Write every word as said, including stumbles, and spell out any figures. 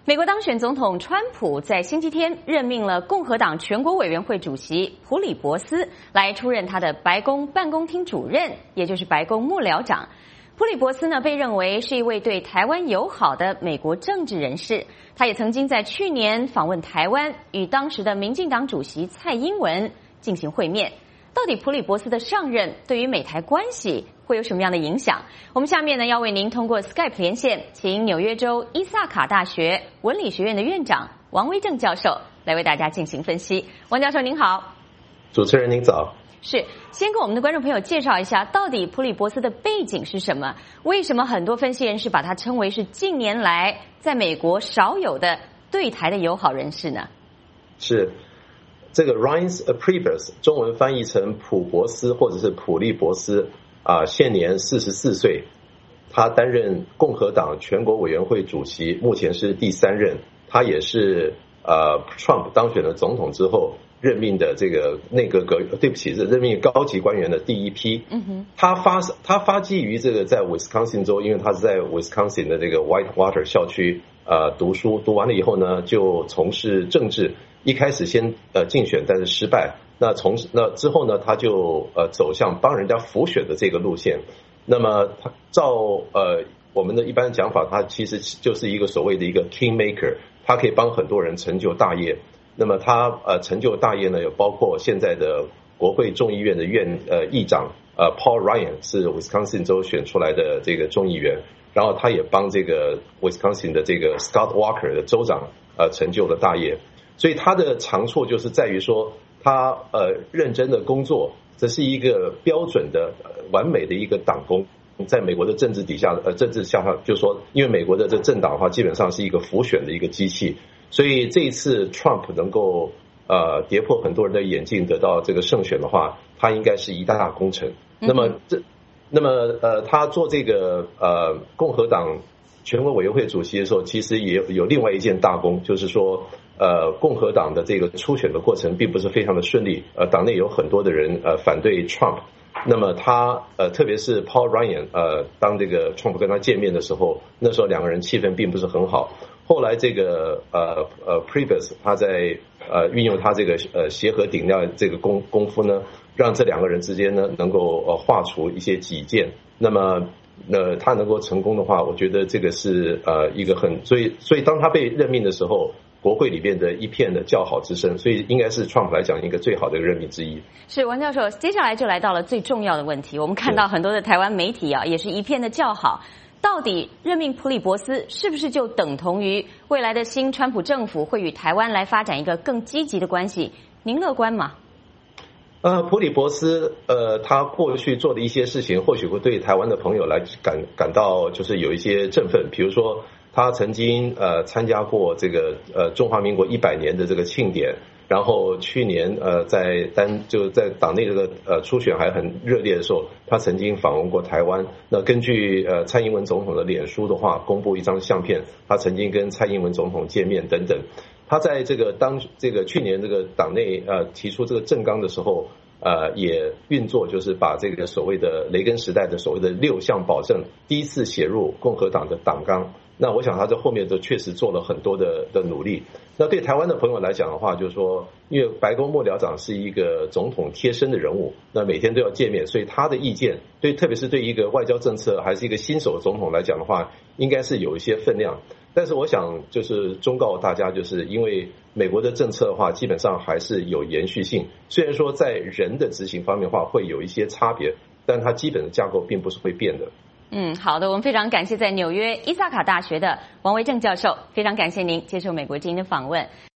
美国当选总统川普在星期天任命了共和党全国委员会主席普里伯斯来出任他的白宫办公厅主任，也就是白宫幕僚长。普里伯斯呢被认为是一位对台湾友好的美国政治人士，他也曾经在去年访问台湾，与当时的民进党主席蔡英文进行会面。到底普里伯斯的上任对于美台关系会有什么样的影响？我们下面呢要为您通过 Skype 连线，请纽约州伊萨卡大学文理学院的院长王威正教授来为大家进行分析。王教授您好。 主持人您早。 是，先跟我们的观众朋友介绍一下，到底普里伯斯的背景是什么？为什么很多分析人士把他称为是近年来在美国少有的对台的友好人士呢？ 是。这个 Reince Priebus 中文翻译成普伯斯或者是普利伯斯啊，现年四十四岁，他担任共和党全国委员会主席，目前是第三任。他也是呃 Trump 当选了总统之后任命的这个内阁阁，对不起，是任命高级官员的第一批。嗯哼，他发他发迹于这个在 Wisconsin 州，因为他是在 Wisconsin 的这个 Whitewater 校区呃读书，读完了以后呢，就从事政治。一开始先呃竞选，但是失败。那从那之后呢，他就呃走向帮人家辅选的这个路线。那么他照呃我们的一般讲法，他其实就是一个所谓的一个 kingmaker， 他可以帮很多人成就大业。那么他呃成就大业呢，有包括现在的国会众议院的院呃议长呃 Paul Ryan 是 Wisconsin 州选出来的这个众议员，然后他也帮这个 Wisconsin 的这个 Scott Walker 的州长呃成就了大业。所以他的长处就是在于说，他呃认真的工作，这是一个标准的、呃、完美的一个党工。在美国的政治底下，呃政治下，就是说，因为美国的这政党的话，基本上是一个辅选的一个机器，所以这一次 Trump 能够呃跌破很多人的眼镜，得到这个胜选的话，他应该是一大工程。那么这，那么呃他做这个呃共和党全国委员会主席的时候，其实也有另外一件大功，就是说。呃，共和党的这个初选的过程并不是非常的顺利，呃，党内有很多的人呃反对 Trump， 那么他呃，特别是 Paul Ryan 呃，当这个 Trump 跟他见面的时候，那时候两个人气氛并不是很好。后来这个呃呃 Priebus 他在呃运用他这个呃协和顶料这个功功夫呢，让这两个人之间呢能够呃化除一些己见。那么呃他能够成功的话，我觉得这个是呃一个很所以所以当他被任命的时候。国会里面的一片的叫好之声，所以应该是 Trump 来讲一个最好的任命之一。 是王教授，接下来就来到了最重要的问题。我们看到很多的台湾媒体啊，也是一片的叫好。到底任命普里伯斯是不是就等同于未来的新川普政府会与台湾来发展一个更积极的关系？您乐观吗？ 呃，普里伯斯呃，他过去做的一些事情，或许会对台湾的朋友来感感到就是有一些振奋，比如说。他曾经呃参加过这个呃中华民国一百年的这个庆典，然后去年呃在单就在党内这个呃初选还很热烈的时候，他曾经访问过台湾。那根据呃蔡英文总统的脸书的话，公布一张相片，他曾经跟蔡英文总统见面等等。他在这个当这个去年这个党内呃提出这个政纲的时候。呃，也运作就是把这个所谓的雷根时代的所谓的六项保证第一次写入共和党的党纲。那我想他在后面都确实做了很多的的努力。那对台湾的朋友来讲的话，就是说，因为白宫幕僚长是一个总统贴身的人物，那每天都要见面，所以他的意见对，特别是对一个外交政策还是一个新手总统来讲的话，应该是有一些分量。但是我想就是忠告大家，就是因为美国的政策的话，基本上还是有延续性。虽然说在人的执行方面的话会有一些差别，但它基本的架构并不是会变的。 嗯，好的，我们非常感谢在纽约伊萨卡大学的王维正教授，非常感谢您接受美国之音的访问。